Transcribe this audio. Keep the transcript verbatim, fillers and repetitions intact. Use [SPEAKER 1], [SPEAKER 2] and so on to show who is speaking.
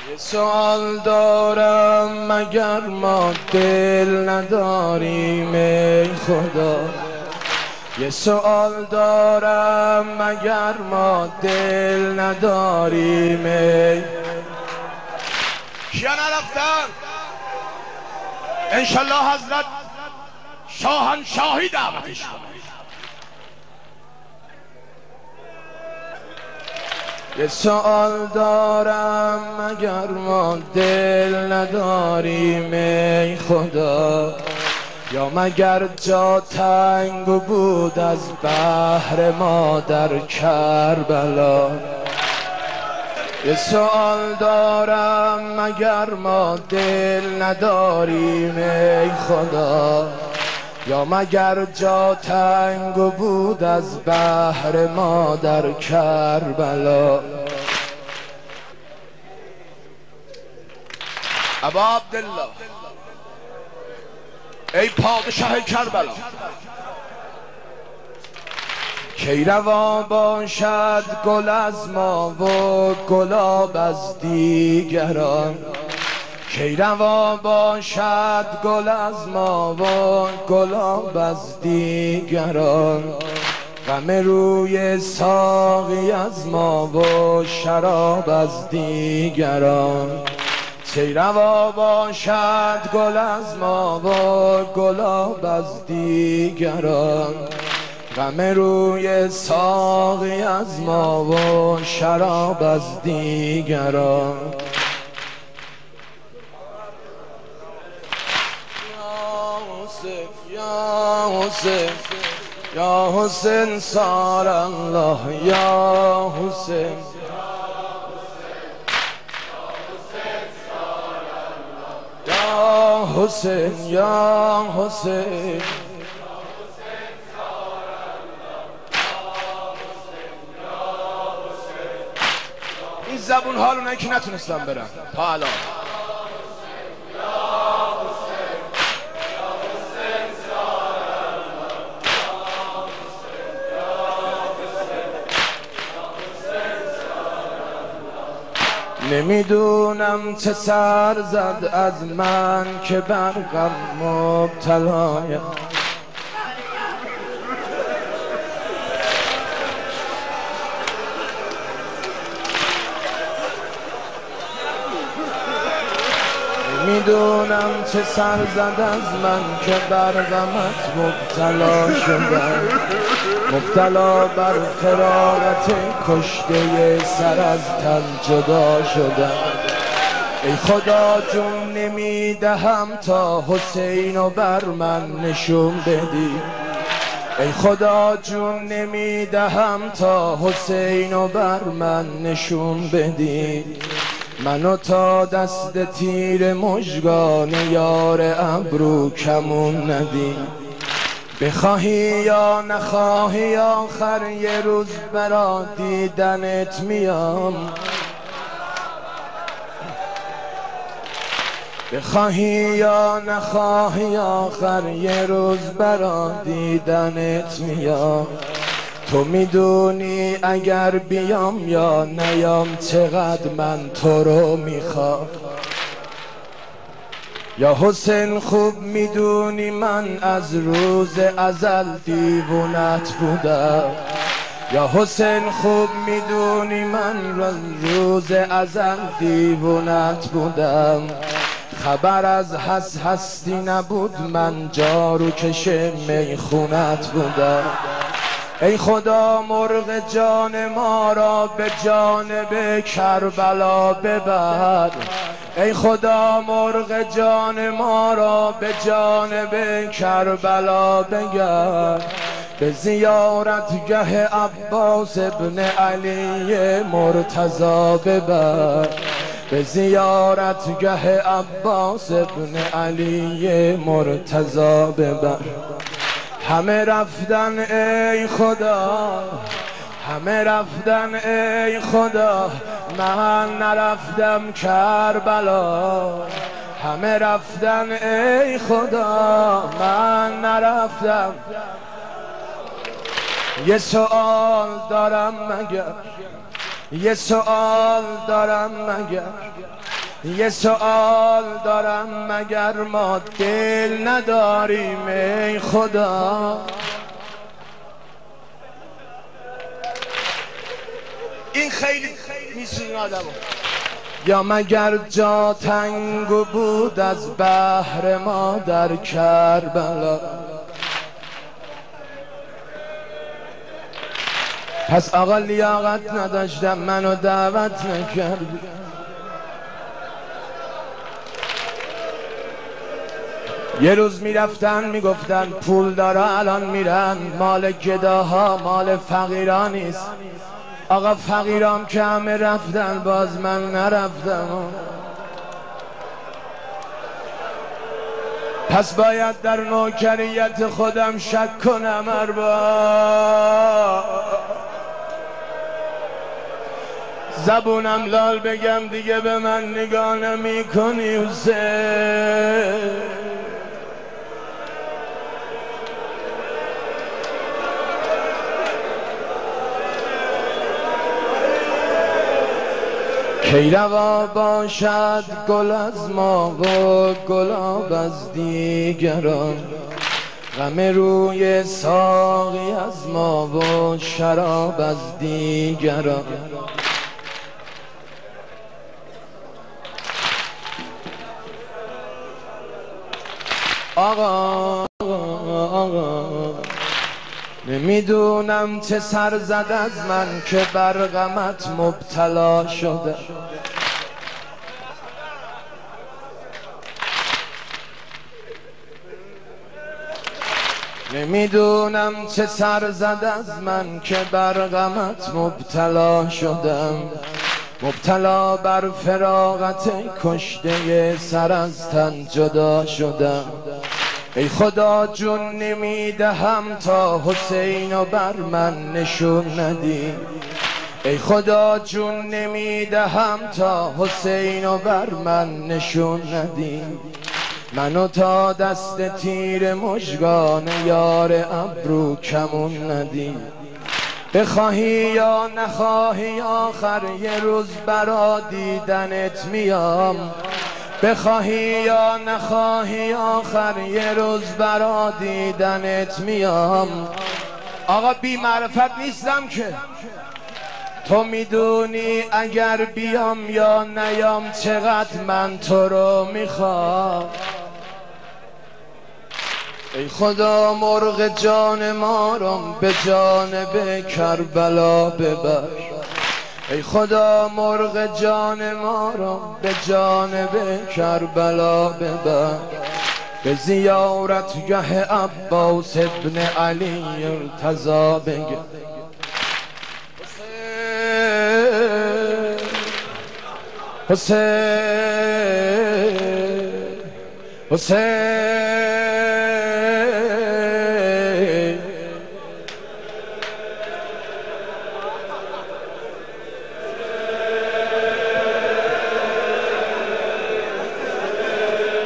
[SPEAKER 1] یه سوال دارم مگر ما دل نداریم ای خدا. یه سوال دارم مگر ما دل نداریم ای. کیا نرفتن؟ انشالله حضرت شاهنشاهی دعوتش کنه. یه سوال دارم مگر ما دل نداریم ای خدا، یا مگر جا تنگ بود از بحر ما در کربلا. یه سوال دارم مگر ما دل نداریم ای خدا، یا مگر جا تنگ بود از بحر ما در کربلا. ابا عبدالله ای پادشاه کربلا، کی روا باشد گل از ما و گلاب از دیگران. کی روا باشد گل از ما و گلاب از دیگران. غم روی ساقی از ما و شراب از دیگران. کی روا باشد گل از ما و گلاب از دیگران. غم روی ساقی از ما و شراب از دیگران. یا حسین یا حسین سار الله یا حسین یا حسین یا حسین. این زبون ها رو نه که نتونستم برم تا الان. نمیدونم چه سر زد از من که بر غم مبتلایم. نمیدونم چه سر زد از من که بر غمت مبتلا شدم. مبتلا بر فراغت کشته سر از تن جدا شدم. ای خدا جون نمیدهم تا حسینو بر من نشون بدی. ای خدا جون نمیدهم تا حسینو بر من نشون بدی. منو تا دست تیر مژگان یار ابرو کمون ندی. بخواهی یا نخواهی آخر یه روز برا دیدنت میام. بخواهی یا نخواهی آخر یه روز برا دیدنت میام. تو میدونی اگر بیام یا نیام چقدر من تو رو میخوام. یا حسین خوب میدونی من از روز ازل دیوونت بودم. یا حسین خوب میدونی من از روز ازل دیوونت بودم. خبر از هست هستی نبود من جارو کش میخونت بودم. ای خدا مرغ جان ما را به جانب کربلا ببر. ای خدا مرغ جان ما را به جانب کربلا بگرد. به زیارتگه عباس ابن علی مرتضی ببر. به زیارتگه عباس ابن علی مرتضی ببر. همه رفتن ای خدا، همه رفتن ای خدا، من نرفتم کربلا. همه رفتن ای خدا، من نرفتم. یه سوال دارم مگر، یه سوال دارم مگر، یه سوال دارم مگر ما دل نداریم ای خدا؟ این خیلی میسوزونه آدمو. یا مگر جا تنگ بود از بحر ما در کربلا؟ پس آقا لیاقت نداشتم منو دعوت نکردی. یه روز میرفتن میگفتن پول داره الان میرن مال گداها مال فقیران نیست. آقا فقیرام که همه رفتن باز من نرفتم. پس باید در نوکریت خودم شک کنم. ارباب زبونم لال بگم دیگه به من نگاه نمی کنی حسین. کی روا باشد گل از ما و گلاب از دیگران، غم روی ساقی از ما و شراب از دیگران. آقا آقا نمیدونم چه سر زد از من که بر غمت مبتلا شده. نمیدونم چه سر زد از من که بر غمت مبتلا شدم. مبتلا بر فراغت کشته سر از تن جدا شدم. ای خدا جون نمیدهم تا حسینو بر من نشون ندی. ای خدا جون نمیدهم تا حسینو بر من نشون ندی. منو تا دست تیر مژگان یار ابرو کمون ندی. بخواهی یا نخواهی آخر یه روز برا دیدنت میام. بخواهی یا نخواهی آخر یه روز برا دیدنت میام. آقا بی معرفت نیستم که تو میدونی اگر بیام یا نیام چقدر من تو رو میخوام. ای خدا مرغ جان ما رو به جانب کربلا ببر. ای خدا مرغ جان ما رو به جانب کربلا ببر. به زیارتگه عباس ابن علی ارتضا بگه. حسین حسین